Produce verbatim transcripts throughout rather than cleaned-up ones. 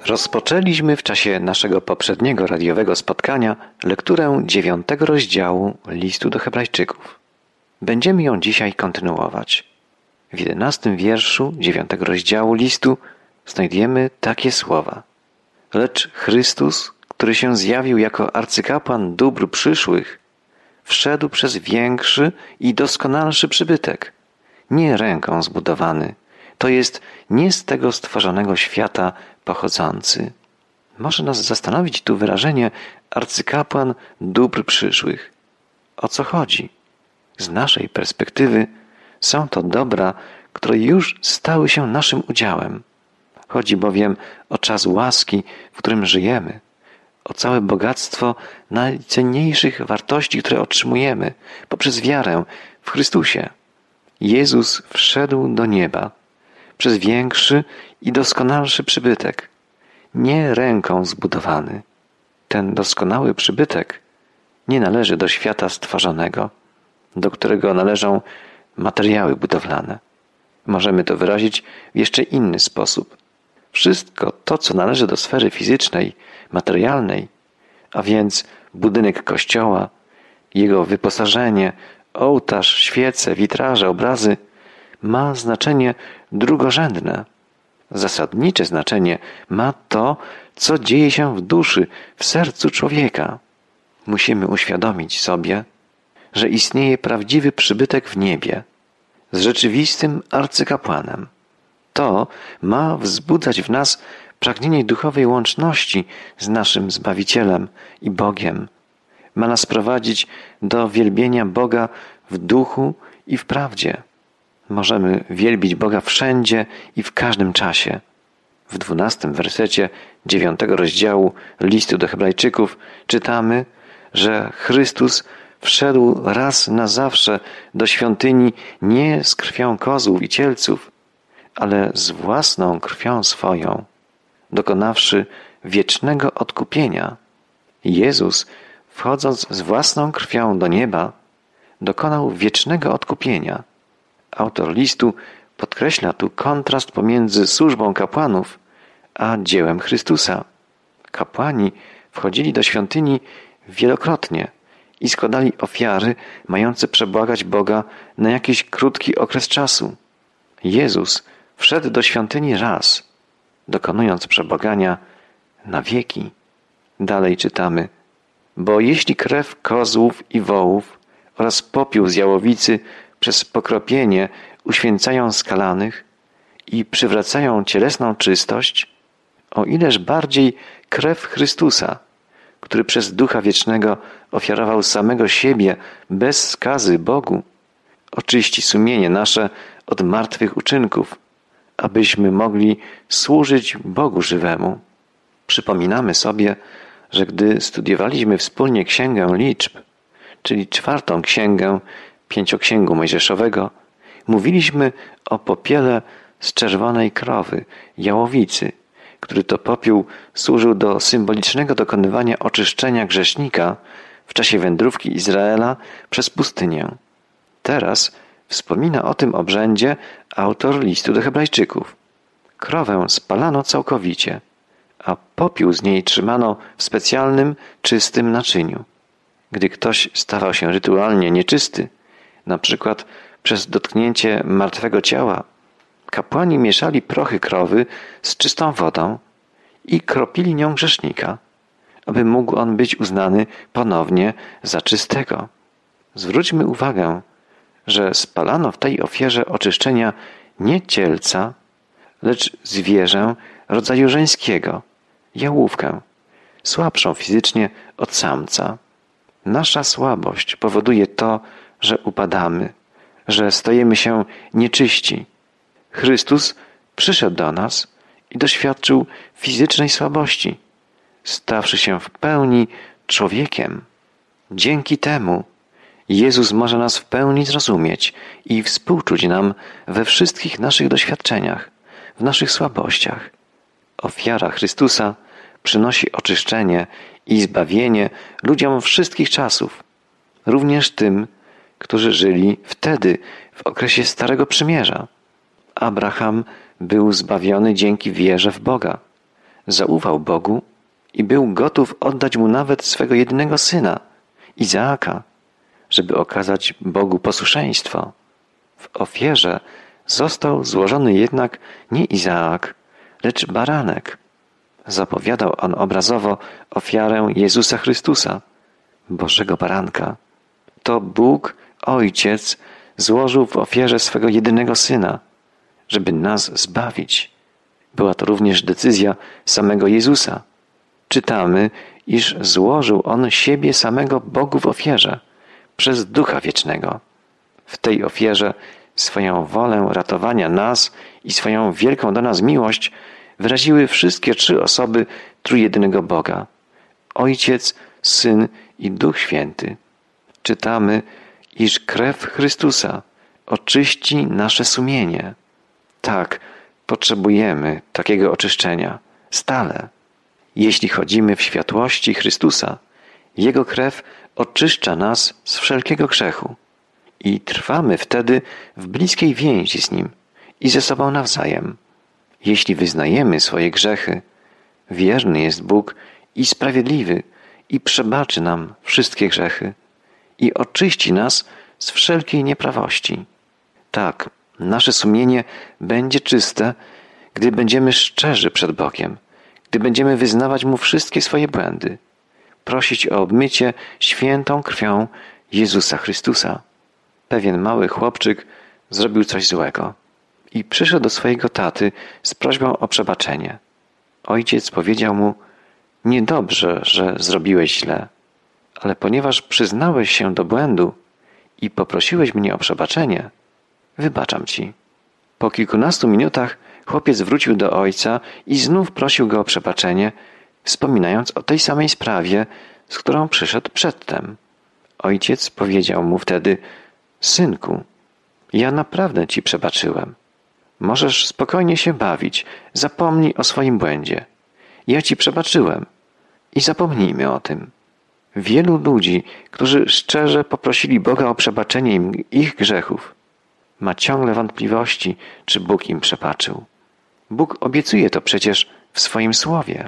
Rozpoczęliśmy w czasie naszego poprzedniego radiowego spotkania lekturę dziewiątego rozdziału listu do Hebrajczyków. Będziemy ją dzisiaj kontynuować. W jedenastym wierszu dziewiątego rozdziału listu znajdujemy takie słowa. Lecz Chrystus, który się zjawił jako arcykapłan dóbr przyszłych, wszedł przez większy i doskonalszy przybytek, nie ręką zbudowany, to jest nie z tego stworzonego świata pochodzący. Może nas zastanowić tu wyrażenie arcykapłan dóbr przyszłych. O co chodzi? Z naszej perspektywy są to dobra, które już stały się naszym udziałem. Chodzi bowiem o czas łaski, w którym żyjemy, o całe bogactwo najcenniejszych wartości, które otrzymujemy poprzez wiarę w Chrystusie. Jezus wszedł do nieba przez większy i doskonalszy przybytek, nie ręką zbudowany. Ten doskonały przybytek nie należy do świata stworzonego, do którego należą materiały budowlane. Możemy to wyrazić w jeszcze inny sposób. Wszystko to, co należy do sfery fizycznej, materialnej, a więc budynek kościoła, jego wyposażenie, ołtarz, świece, witraże, obrazy, ma znaczenie drugorzędne. Zasadnicze znaczenie ma to, co dzieje się w duszy, w sercu człowieka. Musimy uświadomić sobie, że istnieje prawdziwy przybytek w niebie z rzeczywistym arcykapłanem. To ma wzbudzać w nas pragnienie duchowej łączności z naszym Zbawicielem i Bogiem. Ma nas prowadzić do wielbienia Boga w duchu i w prawdzie. Możemy wielbić Boga wszędzie i w każdym czasie. W dwunastym wersecie dziewiątego rozdziału listu do Hebrajczyków czytamy, że Chrystus wszedł raz na zawsze do świątyni nie z krwią kozłów i cielców, ale z własną krwią swoją, dokonawszy wiecznego odkupienia. Jezus, wchodząc z własną krwią do nieba, dokonał wiecznego odkupienia. Autor listu podkreśla tu kontrast pomiędzy służbą kapłanów a dziełem Chrystusa. Kapłani wchodzili do świątyni wielokrotnie i składali ofiary mające przebłagać Boga na jakiś krótki okres czasu. Jezus wszedł do świątyni raz, dokonując przebłagania na wieki. Dalej czytamy: bo jeśli krew kozłów i wołów oraz popiół z jałowicy przez pokropienie uświęcają skalanych i przywracają cielesną czystość, o ileż bardziej krew Chrystusa, który przez Ducha Wiecznego ofiarował samego siebie bez skazy Bogu, oczyści sumienie nasze od martwych uczynków, abyśmy mogli służyć Bogu żywemu. Przypominamy sobie, że gdy studiowaliśmy wspólnie Księgę Liczb, czyli czwartą księgę Pięcioksięgu Mojżeszowego, mówiliśmy o popiele z czerwonej krowy, jałowicy, który to popiół służył do symbolicznego dokonywania oczyszczenia grzesznika w czasie wędrówki Izraela przez pustynię. Teraz wspomina o tym obrzędzie autor listu do Hebrajczyków. Krowę spalano całkowicie, a popiół z niej trzymano w specjalnym, czystym naczyniu. Gdy ktoś stawał się rytualnie nieczysty, na przykład przez dotknięcie martwego ciała, kapłani mieszali prochy krowy z czystą wodą i kropili nią grzesznika, aby mógł on być uznany ponownie za czystego. Zwróćmy uwagę, że spalano w tej ofierze oczyszczenia nie cielca, lecz zwierzę rodzaju żeńskiego, jałówkę, słabszą fizycznie od samca. Nasza słabość powoduje to, że upadamy, że stajemy się nieczyści. Chrystus przyszedł do nas i doświadczył fizycznej słabości, stawszy się w pełni człowiekiem. Dzięki temu Jezus może nas w pełni zrozumieć i współczuć nam we wszystkich naszych doświadczeniach, w naszych słabościach. Ofiara Chrystusa przynosi oczyszczenie i zbawienie ludziom wszystkich czasów, również tym, którzy żyli wtedy, w okresie Starego Przymierza. Abraham był zbawiony dzięki wierze w Boga, zaufał Bogu i był gotów oddać Mu nawet swego jedynego syna, Izaaka, żeby okazać Bogu posłuszeństwo. W ofierze został złożony jednak nie Izaak, lecz baranek. Zapowiadał on obrazowo ofiarę Jezusa Chrystusa, Bożego Baranka. To Bóg, Ojciec, złożył w ofierze swego jedynego Syna, żeby nas zbawić. Była to również decyzja samego Jezusa. Czytamy, iż złożył On siebie samego Bogu w ofierze przez Ducha Wiecznego. W tej ofierze swoją wolę ratowania nas i swoją wielką do nas miłość wyraziły wszystkie trzy osoby trójjedynego Boga: Ojciec, Syn i Duch Święty. Czytamy, iż krew Chrystusa oczyści nasze sumienie. Tak, potrzebujemy takiego oczyszczenia stale. Jeśli chodzimy w światłości Chrystusa, Jego krew oczyszcza nas z wszelkiego grzechu i trwamy wtedy w bliskiej więzi z Nim i ze sobą nawzajem. Jeśli wyznajemy swoje grzechy, wierny jest Bóg i sprawiedliwy i przebaczy nam wszystkie grzechy i oczyści nas z wszelkiej nieprawości. Tak, nasze sumienie będzie czyste, gdy będziemy szczerzy przed Bogiem, gdy będziemy wyznawać Mu wszystkie swoje błędy, prosić o obmycie świętą krwią Jezusa Chrystusa. Pewien mały chłopczyk zrobił coś złego i przyszedł do swojego taty z prośbą o przebaczenie. Ojciec powiedział mu: niedobrze, że zrobiłeś źle, ale ponieważ przyznałeś się do błędu i poprosiłeś mnie o przebaczenie, wybaczam ci. Po kilkunastu minutach chłopiec wrócił do ojca i znów prosił go o przebaczenie, wspominając o tej samej sprawie, z którą przyszedł przedtem. Ojciec powiedział mu wtedy: synku, ja naprawdę ci przebaczyłem. Możesz spokojnie się bawić, zapomnij o swoim błędzie. Ja ci przebaczyłem i zapomnijmy o tym. Wielu ludzi, którzy szczerze poprosili Boga o przebaczenie im ich grzechów, ma ciągle wątpliwości, czy Bóg im przebaczył. Bóg obiecuje to przecież w swoim słowie.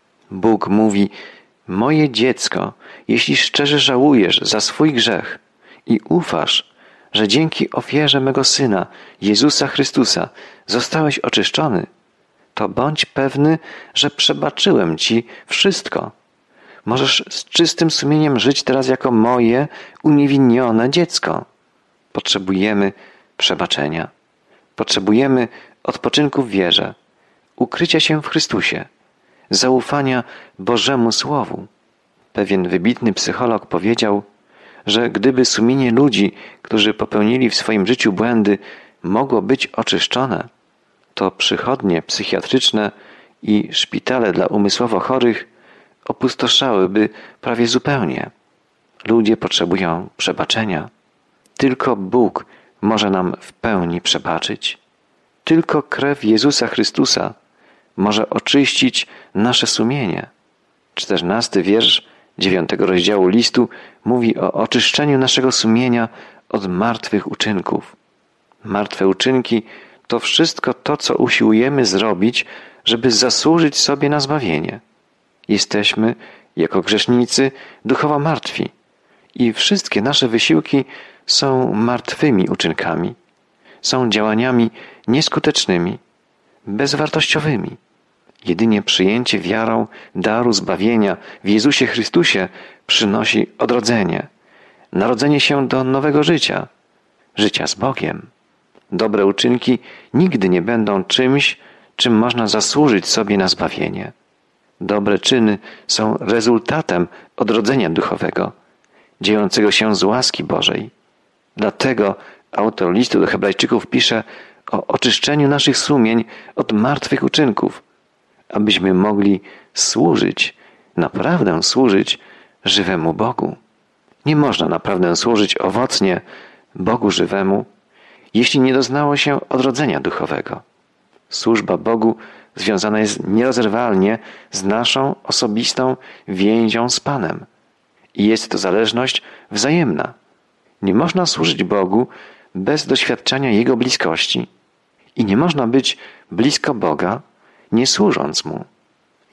Bóg mówi: moje dziecko, jeśli szczerze żałujesz za swój grzech i ufasz, że dzięki ofierze mego Syna, Jezusa Chrystusa, zostałeś oczyszczony, to bądź pewny, że przebaczyłem ci wszystko. Możesz z czystym sumieniem żyć teraz jako moje uniewinnione dziecko. Potrzebujemy przebaczenia. Potrzebujemy odpoczynku w wierze, ukrycia się w Chrystusie, zaufania Bożemu Słowu. Pewien wybitny psycholog powiedział, że gdyby sumienie ludzi, którzy popełnili w swoim życiu błędy, mogło być oczyszczone, to przychodnie psychiatryczne i szpitale dla umysłowo chorych opustoszałyby prawie zupełnie. Ludzie potrzebują przebaczenia. Tylko Bóg może nam w pełni przebaczyć. Tylko krew Jezusa Chrystusa może oczyścić nasze sumienie. Czternasty wiersz dziewiątego rozdziału listu mówi o oczyszczeniu naszego sumienia od martwych uczynków. Martwe uczynki to wszystko to, co usiłujemy zrobić, żeby zasłużyć sobie na zbawienie. Jesteśmy, jako grzesznicy, duchowo martwi i wszystkie nasze wysiłki są martwymi uczynkami. Są działaniami nieskutecznymi, bezwartościowymi. Jedynie przyjęcie wiarą daru zbawienia w Jezusie Chrystusie przynosi odrodzenie, narodzenie się do nowego życia, życia z Bogiem. Dobre uczynki nigdy nie będą czymś, czym można zasłużyć sobie na zbawienie. Dobre czyny są rezultatem odrodzenia duchowego, dziejącego się z łaski Bożej. Dlatego autor listu do Hebrajczyków pisze o oczyszczeniu naszych sumień od martwych uczynków, abyśmy mogli służyć, naprawdę służyć żywemu Bogu. Nie można naprawdę służyć owocnie Bogu żywemu, jeśli nie doznało się odrodzenia duchowego. Służba Bogu związana jest nierozerwalnie z naszą osobistą więzią z Panem. I jest to zależność wzajemna. Nie można służyć Bogu bez doświadczenia Jego bliskości. I nie można być blisko Boga, nie służąc Mu.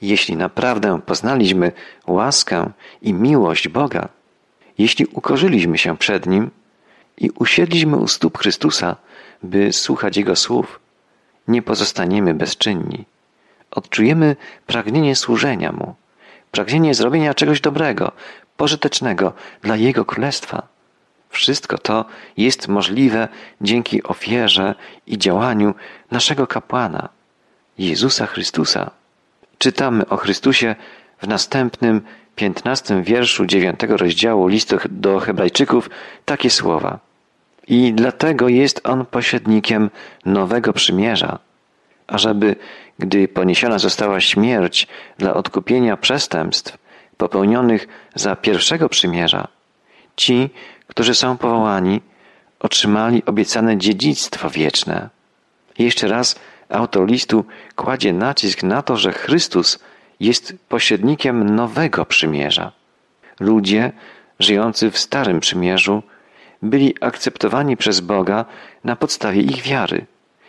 Jeśli naprawdę poznaliśmy łaskę i miłość Boga, jeśli ukorzyliśmy się przed Nim i usiedliśmy u stóp Chrystusa, by słuchać Jego słów, nie pozostaniemy bezczynni. Odczujemy pragnienie służenia Mu, pragnienie zrobienia czegoś dobrego, pożytecznego dla Jego Królestwa. Wszystko to jest możliwe dzięki ofierze i działaniu naszego kapłana, Jezusa Chrystusa. Czytamy o Chrystusie w następnym, piętnastym wierszu dziewiątego rozdziału listu do Hebrajczyków takie słowa. I dlatego jest On pośrednikiem nowego przymierza, ażeby, gdy poniesiona została śmierć dla odkupienia przestępstw popełnionych za pierwszego przymierza, ci, którzy są powołani, otrzymali obiecane dziedzictwo wieczne. Jeszcze raz autor listu kładzie nacisk na to, że Chrystus jest pośrednikiem nowego przymierza. Ludzie żyjący w starym przymierzu byli akceptowani przez Boga na podstawie ich wiary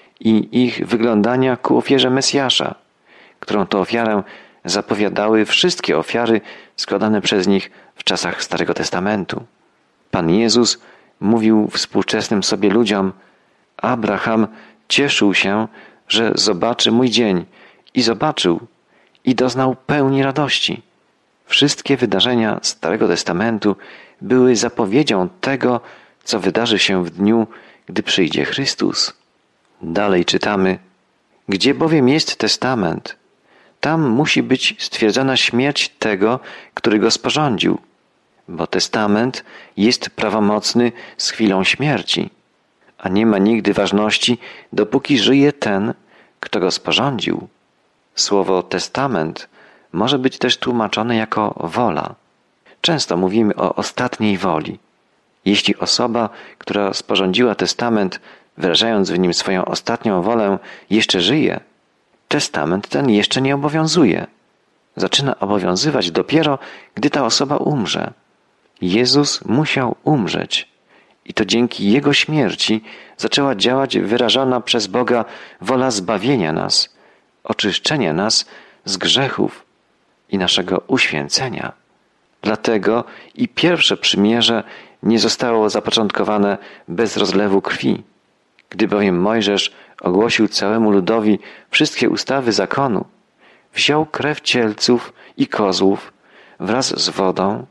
i ich wyglądania ku ofierze Mesjasza, którą to ofiarę zapowiadały wszystkie ofiary składane przez nich w czasach Starego Testamentu. Pan Jezus mówił współczesnym sobie ludziom: Abraham cieszył się, że zobaczy mój dzień i zobaczył i doznał pełni radości. Wszystkie wydarzenia Starego Testamentu były zapowiedzią tego, co wydarzy się w dniu, gdy przyjdzie Chrystus. Dalej czytamy: Gdzie bowiem jest testament, tam musi być stwierdzona śmierć tego, który go sporządził, bo testament jest prawomocny z chwilą śmierci, a nie ma nigdy ważności, dopóki żyje ten, kto go sporządził. Słowo testament może być też tłumaczone jako wola. Często mówimy o ostatniej woli. Jeśli osoba, która sporządziła testament, wyrażając w nim swoją ostatnią wolę, jeszcze żyje, testament ten jeszcze nie obowiązuje. Zaczyna obowiązywać dopiero, gdy ta osoba umrze. Jezus musiał umrzeć i to dzięki Jego śmierci zaczęła działać wyrażona przez Boga wola zbawienia nas, oczyszczenia nas z grzechów i naszego uświęcenia. Dlatego i pierwsze przymierze nie zostało zapoczątkowane bez rozlewu krwi. Gdy bowiem Mojżesz ogłosił całemu ludowi wszystkie ustawy zakonu, wziął krew cielców i kozłów wraz z wodą,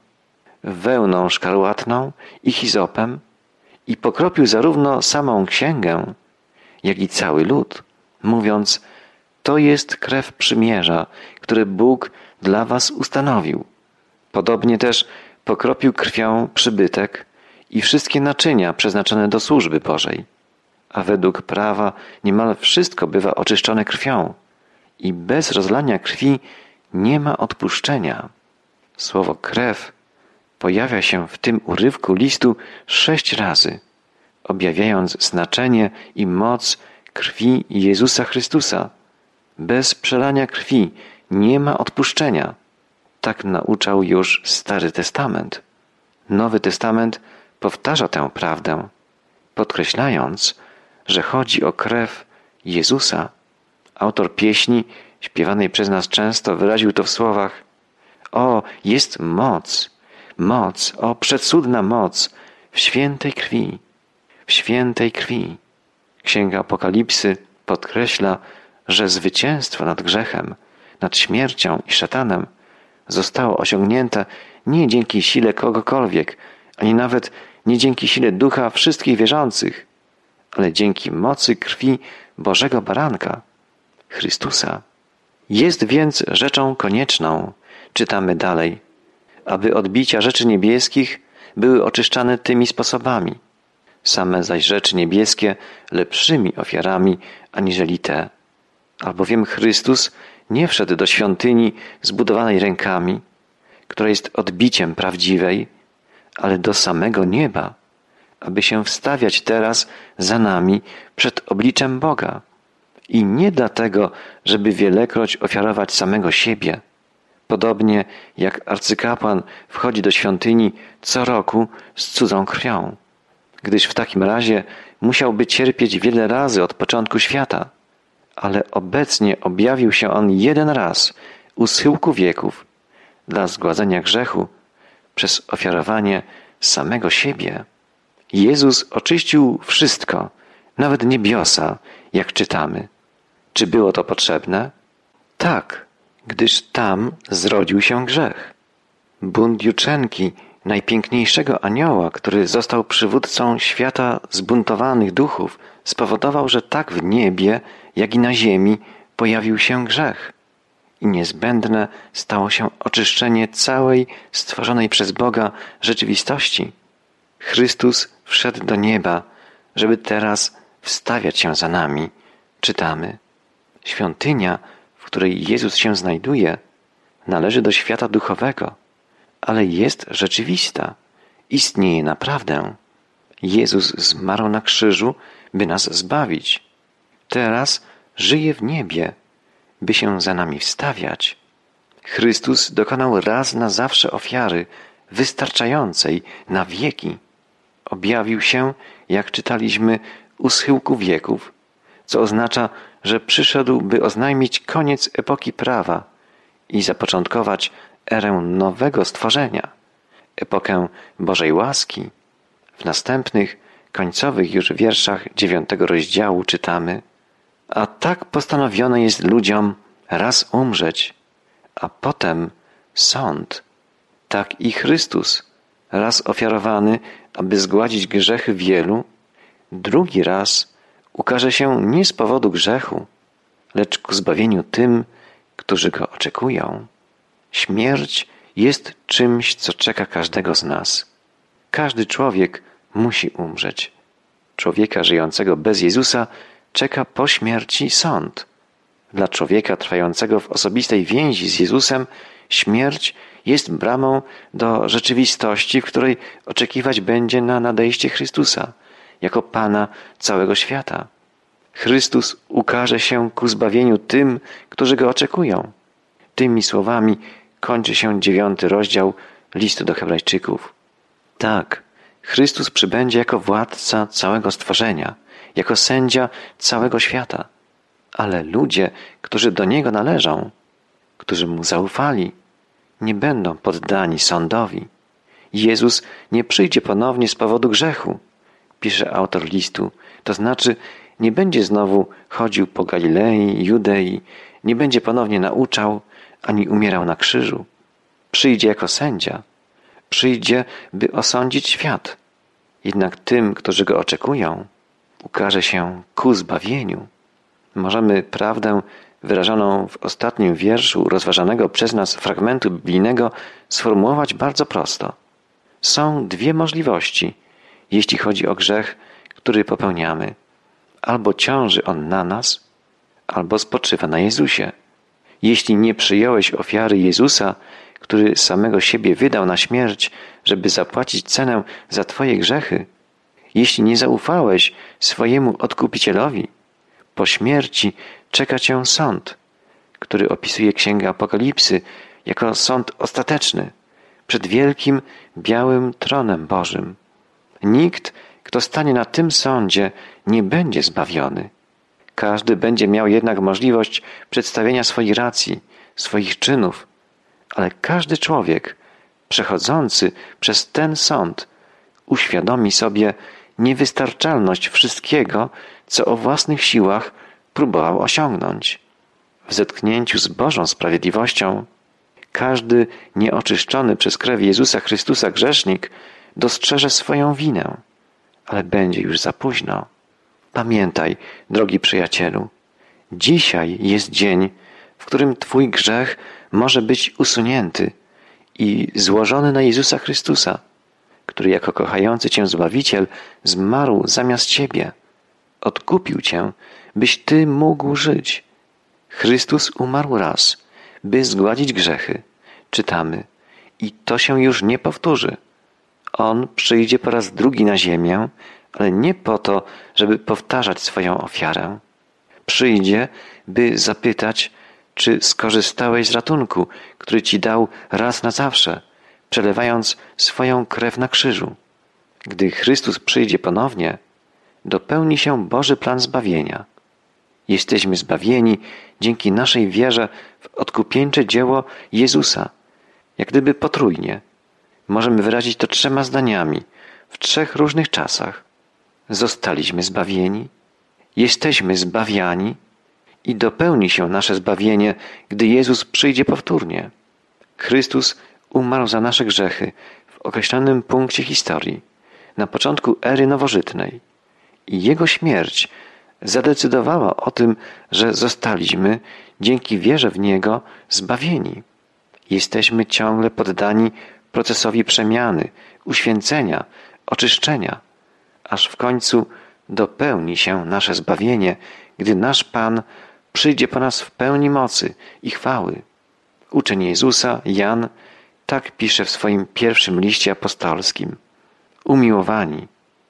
wełną szkarłatną i hizopem i pokropił zarówno samą księgę, jak i cały lud, mówiąc: to jest krew przymierza, które Bóg dla was ustanowił. Podobnie też pokropił krwią przybytek i wszystkie naczynia przeznaczone do służby Bożej. A według prawa niemal wszystko bywa oczyszczone krwią i bez rozlania krwi nie ma odpuszczenia. Słowo krew pojawia się w tym urywku listu sześć razy, objawiając znaczenie i moc krwi Jezusa Chrystusa. Bez przelania krwi nie ma odpuszczenia. Tak nauczał już Stary Testament. Nowy Testament powtarza tę prawdę, podkreślając, że chodzi o krew Jezusa. Autor pieśni, śpiewanej przez nas często, wyraził to w słowach: o, jest moc, moc, o, przecudna moc w świętej krwi, w świętej krwi. Księga Apokalipsy podkreśla, że zwycięstwo nad grzechem, nad śmiercią i szatanem zostało osiągnięte nie dzięki sile kogokolwiek, ani nawet nie dzięki sile ducha wszystkich wierzących, ale dzięki mocy krwi Bożego Baranka, Chrystusa. Jest więc rzeczą konieczną, czytamy dalej, aby odbicia rzeczy niebieskich były oczyszczane tymi sposobami, same zaś rzeczy niebieskie lepszymi ofiarami aniżeli te. Albowiem Chrystus nie wszedł do świątyni zbudowanej rękami, która jest odbiciem prawdziwej, ale do samego nieba, aby się wstawiać teraz za nami przed obliczem Boga. I nie dlatego, żeby wielekroć ofiarować samego siebie, podobnie jak arcykapłan wchodzi do świątyni co roku z cudzą krwią, gdyż w takim razie musiałby cierpieć wiele razy od początku świata, ale obecnie objawił się on jeden raz, u schyłku wieków dla zgładzenia grzechu przez ofiarowanie samego siebie. Jezus oczyścił wszystko, nawet niebiosa, jak czytamy. Czy było to potrzebne? Tak, gdyż tam zrodził się grzech. Bunt juczenki, najpiękniejszego anioła, który został przywódcą świata zbuntowanych duchów, spowodował, że tak w niebie, jak i na ziemi pojawił się grzech. I niezbędne stało się oczyszczenie całej stworzonej przez Boga rzeczywistości. Chrystus wszedł do nieba, żeby teraz wstawiać się za nami. Czytamy: świątynia, w której Jezus się znajduje, należy do świata duchowego, ale jest rzeczywista, istnieje naprawdę. Jezus zmarł na krzyżu, by nas zbawić. Teraz żyje w niebie, by się za nami wstawiać. Chrystus dokonał raz na zawsze ofiary, wystarczającej na wieki. Objawił się, jak czytaliśmy, u schyłku wieków, co oznacza, że przyszedł, by oznajmić koniec epoki prawa i zapoczątkować erę nowego stworzenia, epokę Bożej łaski. W następnych, końcowych już wierszach dziewiątego rozdziału czytamy: a tak postanowiono jest ludziom raz umrzeć, a potem sąd. Tak i Chrystus, raz ofiarowany, aby zgładzić grzechy wielu, drugi raz ukaże się nie z powodu grzechu, lecz ku zbawieniu tym, którzy go oczekują. Śmierć jest czymś, co czeka każdego z nas. Każdy człowiek musi umrzeć. Człowieka żyjącego bez Jezusa czeka po śmierci sąd. Dla człowieka trwającego w osobistej więzi z Jezusem śmierć jest bramą do rzeczywistości, w której oczekiwać będzie na nadejście Chrystusa jako Pana całego świata. Chrystus ukaże się ku zbawieniu tym, którzy go oczekują. Tymi słowami kończy się dziewiąty rozdział listu do Hebrajczyków. Tak, Chrystus przybędzie jako władca całego stworzenia, jako sędzia całego świata. Ale ludzie, którzy do Niego należą, którzy Mu zaufali, nie będą poddani sądowi. Jezus nie przyjdzie ponownie z powodu grzechu, pisze autor listu, to znaczy nie będzie znowu chodził po Galilei, Judei, nie będzie ponownie nauczał, ani umierał na krzyżu. Przyjdzie jako sędzia. Przyjdzie, by osądzić świat. Jednak tym, którzy Go oczekują, ukaże się ku zbawieniu. Możemy prawdę wyrażoną w ostatnim wierszu rozważanego przez nas fragmentu biblijnego sformułować bardzo prosto. Są dwie możliwości, jeśli chodzi o grzech, który popełniamy. Albo ciąży on na nas, albo spoczywa na Jezusie. Jeśli nie przyjąłeś ofiary Jezusa, który samego siebie wydał na śmierć, żeby zapłacić cenę za Twoje grzechy, jeśli nie zaufałeś swojemu Odkupicielowi, po śmierci czeka Cię sąd, który opisuje Księga Apokalipsy jako sąd ostateczny przed wielkim, białym tronem Bożym. Nikt, kto stanie na tym sądzie, nie będzie zbawiony. Każdy będzie miał jednak możliwość przedstawienia swojej racji, swoich czynów, ale każdy człowiek przechodzący przez ten sąd uświadomi sobie niewystarczalność wszystkiego, co o własnych siłach próbował osiągnąć. W zetknięciu z Bożą sprawiedliwością każdy nieoczyszczony przez krew Jezusa Chrystusa grzesznik dostrzeże swoją winę, ale będzie już za późno. Pamiętaj, drogi przyjacielu, dzisiaj jest dzień, w którym Twój grzech może być usunięty i złożony na Jezusa Chrystusa, który jako kochający Cię Zbawiciel zmarł zamiast Ciebie. Odkupił Cię, byś Ty mógł żyć. Chrystus umarł raz, by zgładzić grzechy. Czytamy. I to się już nie powtórzy. On przyjdzie po raz drugi na ziemię, ale nie po to, żeby powtarzać swoją ofiarę. Przyjdzie, by zapytać, czy skorzystałeś z ratunku, który Ci dał raz na zawsze, przelewając swoją krew na krzyżu. Gdy Chrystus przyjdzie ponownie, dopełni się Boży plan zbawienia. Jesteśmy zbawieni dzięki naszej wierze w odkupieńcze dzieło Jezusa. Jak gdyby potrójnie. Możemy wyrazić to trzema zdaniami, w trzech różnych czasach. Zostaliśmy zbawieni, jesteśmy zbawiani i dopełni się nasze zbawienie, gdy Jezus przyjdzie powtórnie. Chrystus umarł za nasze grzechy w określonym punkcie historii, na początku ery nowożytnej. I Jego śmierć zadecydowała o tym, że zostaliśmy dzięki wierze w Niego zbawieni. Jesteśmy ciągle poddani procesowi przemiany, uświęcenia, oczyszczenia, aż w końcu dopełni się nasze zbawienie, gdy nasz Pan przyjdzie po nas w pełni mocy i chwały. Uczeń Jezusa, Jan, tak pisze w swoim pierwszym liście apostolskim. Umiłowani,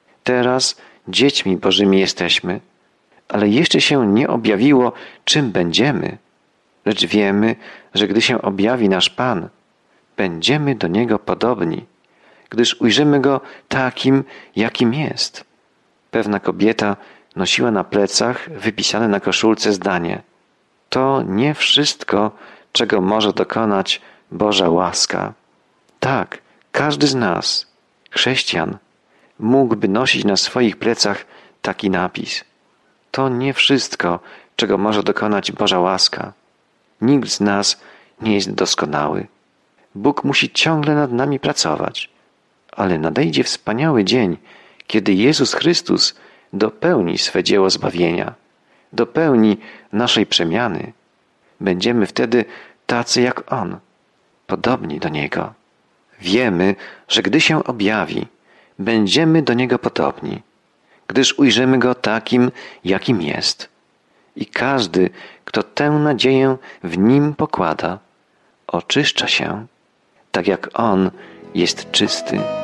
teraz dziećmi Bożymi jesteśmy, ale jeszcze się nie objawiło, czym będziemy. Lecz wiemy, że gdy się objawi nasz Pan, będziemy do Niego podobni, gdyż ujrzymy Go takim, jakim jest. Pewna kobieta nosiła na plecach wypisane na koszulce zdanie: to nie wszystko, czego może dokonać Boża łaska. Tak, każdy z nas, chrześcijan, mógłby nosić na swoich plecach taki napis. To nie wszystko, czego może dokonać Boża łaska. Nikt z nas nie jest doskonały. Bóg musi ciągle nad nami pracować. Ale nadejdzie wspaniały dzień, kiedy Jezus Chrystus dopełni swe dzieło zbawienia, dopełni naszej przemiany. Będziemy wtedy tacy jak On, podobni do Niego. Wiemy, że gdy się objawi, będziemy do Niego podobni, gdyż ujrzymy Go takim, jakim jest. I każdy, kto tę nadzieję w Nim pokłada, oczyszcza się, tak jak On jest czysty.